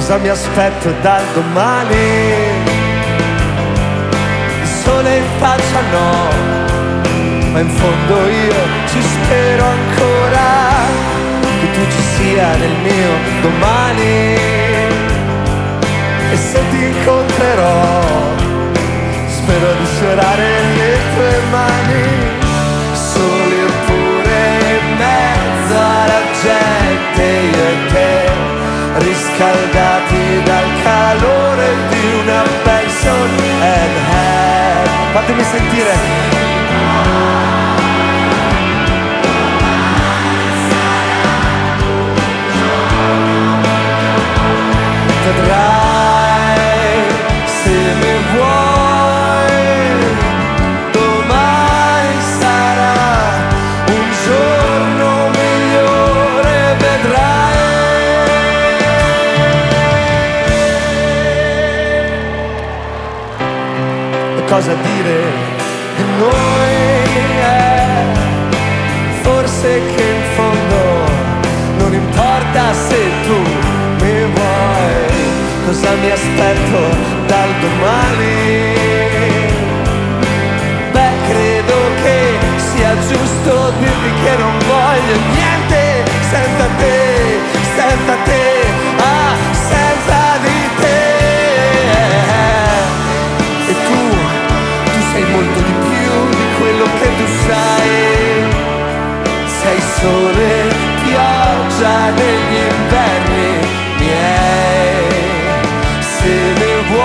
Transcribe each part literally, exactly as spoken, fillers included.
Cosa mi aspetto dal domani? Il sole in faccia no, ma in fondo io ci spero ancora che tu ci sia nel mio domani. E se ti incontrerò spero di sfiorare le tue mani, soli eppure in mezzo alla gente, io e te, riscaldati dal calore di una Benson and Hedge. Fatemi sentire. Vedrai se mi vuoi, domani sarà un giorno migliore, vedrai. E cosa dire di noi è forse che in fondo non importa se tu mi vuoi. Cosa mi aspetto dal domani? Beh, credo che sia giusto dirvi che non voglio niente senza te, senza te, ah, senza di te. E tu, tu sei molto di più di quello che tu sai. Sei sole, pioggia negli inverni miei. Se mi vuoi,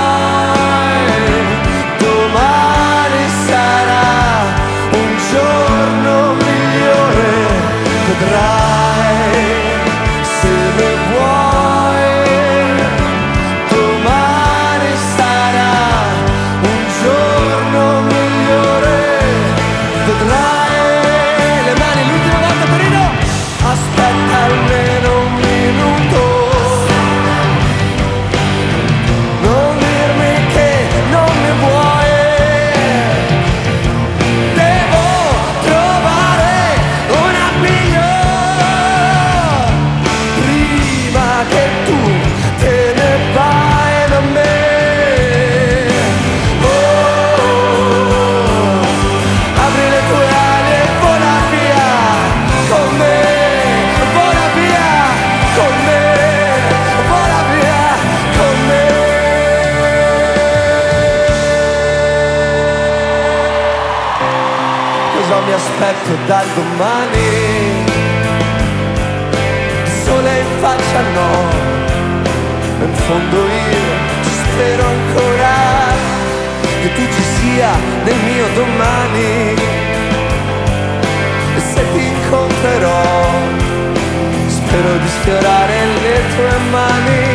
domani sarà un giorno migliore, vedrai. Se mi vuoi, domani sarà un giorno migliore, vedrai. Le mani l'ultima volta, Torino. Aspetta almeno un minuto. Mi aspetto dal domani, il sole in faccia no, ma in fondo io ci spero ancora che tu ci sia nel mio domani. E se ti incontrerò spero di sfiorare le tue mani.